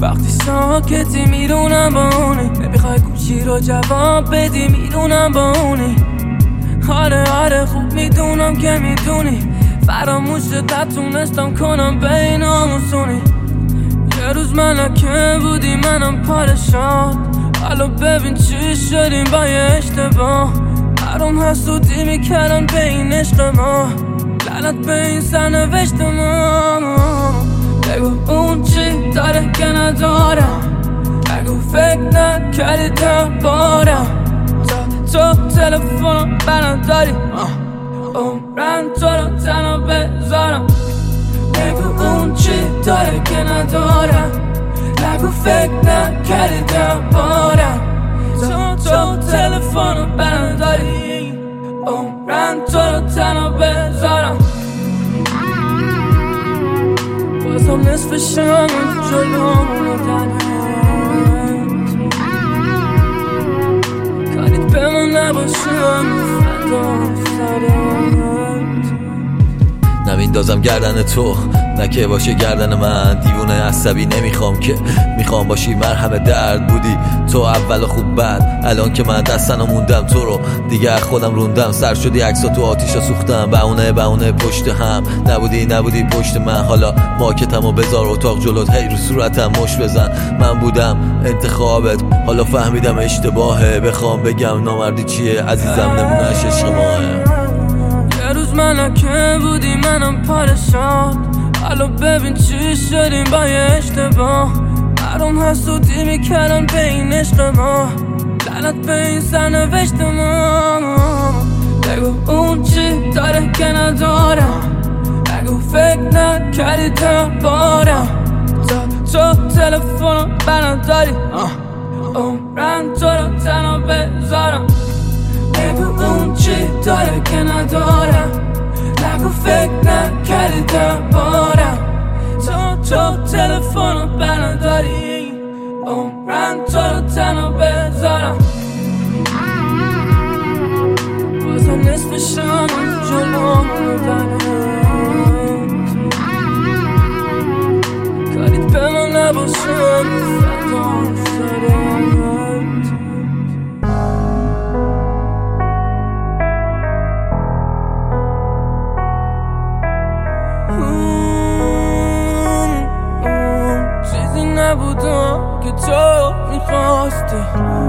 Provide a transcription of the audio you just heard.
وقتی ساکتی میدونم با اونی، نمیخوای گوشی رو جواب بدی میدونم با اونی. آره خوب میدونم که میدونی فراموشت نتونستم کنم بین آموزونی. یه روز ملکه بودی منم پادشاه، حالا ببین چی شدیم با یه اشتباه. برام حسودی میکردم به این عشق ما، لعنت به این سرنوشت ما. بگو اون چی داره که ندارم، بگو فکر نکردی دربارم. تو تلفنم برداری عمرم تو رو تنها بذارم. بگو اون چی داره که ندارم، نگو فکر نکردی دربارم. تو تلفنم برداری عمرم تو رو تنها بذارم. بازم نصف شب جلومونو کاریت به من نباشم فدا سرت. نمیندازم گردن تو نه که باشه گردن من. دیوونه عصبی نمیخوام که، میخوام باشی مرهم درد. بودی تو اول خوب بعد، الان که من دستنو موندم تو رو دیگه خودم روندم. سر شدی عکسا تو آتیشا سوختم، بهونه پشت هم. نبودی پشت من، حالا ماکتمو بذار اتاق جلوت، هی رو صورتم مش بزن. من بودم انتخابت، حالا فهمیدم اشتباهه. بخوام بگم نامردی چیه عزیزم، نمونهش عشق ماه. یه روز ملکه بودی منم پادشاه، حالا ببین چی شدیم با یه اشتباه. برام حسودی میکردم به این عشق ما، لعنت به این سرنوشت ما. بگو اون چی داره که ندارم، بگو فکر نکردی دربارم. تو تلفنم برداری عمرم تو رو تنها بذارم. بگو اون چی داره که ندارم، نگو فکر نکردی دربارم. تو تلفنو برداری عمرم تو رو تنها بذارم. بازم نصف شب جلومونو کاریت به من نباشم فدا سرت. چیزی نبودم که تو میخواستی،